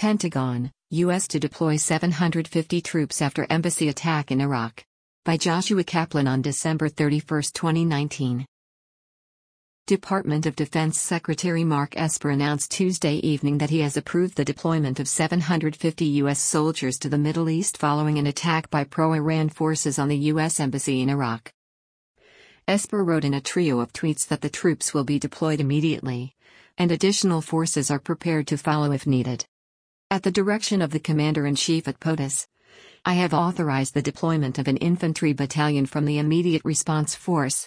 Pentagon, U.S. to deploy 750 troops after embassy attack in Iraq. By Joshua Kaplan on December 31, 2019. Department of Defense Secretary Mark Esper announced Tuesday evening that he has approved the deployment of 750 U.S. soldiers to the Middle East following an attack by pro-Iran forces on the U.S. Embassy in Iraq. Esper wrote in a trio of tweets that the troops will be deployed immediately, and additional forces are prepared to follow if needed. At the direction of the Commander-in-Chief at POTUS, I have authorized the deployment of an infantry battalion from the Immediate Response Force,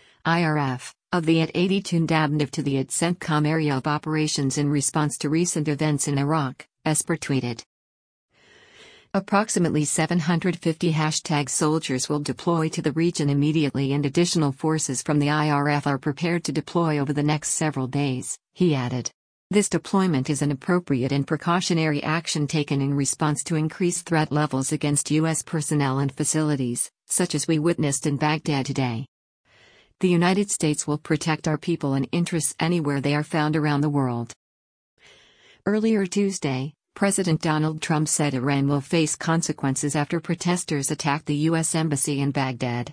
IRF, of the At-82 Dabnib to the CENTCOM area of operations in response to recent events in Iraq, Esper tweeted. Approximately 750 #soldiers will deploy to the region immediately and additional forces from the IRF are prepared to deploy over the next several days, he added. This deployment is an appropriate and precautionary action taken in response to increased threat levels against U.S. personnel and facilities, such as we witnessed in Baghdad today. The United States will protect our people and interests anywhere they are found around the world. Earlier Tuesday, President Donald Trump said Iran will face consequences after protesters attacked the U.S. Embassy in Baghdad.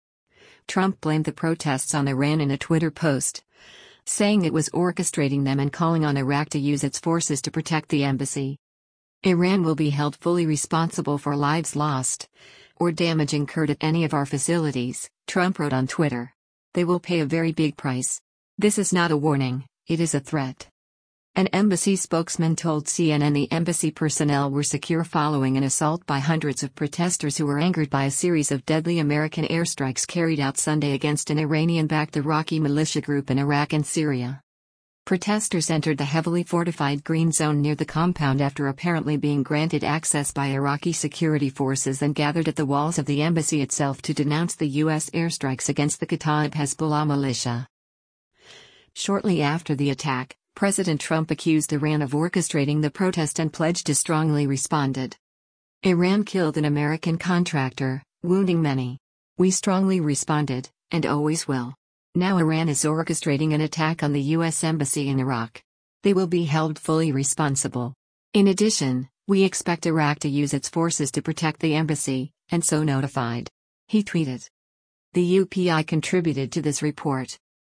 Trump blamed the protests on Iran in a Twitter post, saying it was orchestrating them and calling on Iraq to use its forces to protect the embassy. Iran will be held fully responsible for lives lost or damage incurred at any of our facilities, Trump wrote on Twitter. They will pay a very big price. This is not a warning, it is a threat. An embassy spokesman told CNN the embassy personnel were secure following an assault by hundreds of protesters who were angered by a series of deadly American airstrikes carried out Sunday against an Iranian-backed Iraqi militia group in Iraq and Syria. Protesters entered the heavily fortified Green Zone near the compound after apparently being granted access by Iraqi security forces and gathered at the walls of the embassy itself to denounce the U.S. airstrikes against the Kataib Hezbollah militia. Shortly after the attack, President Trump accused Iran of orchestrating the protest and pledged to strongly respond. Iran killed an American contractor, wounding many. We strongly responded, and always will. Now Iran is orchestrating an attack on the U.S. Embassy in Iraq. They will be held fully responsible. In addition, we expect Iraq to use its forces to protect the embassy, and so notified. He tweeted. The UPI contributed to this report.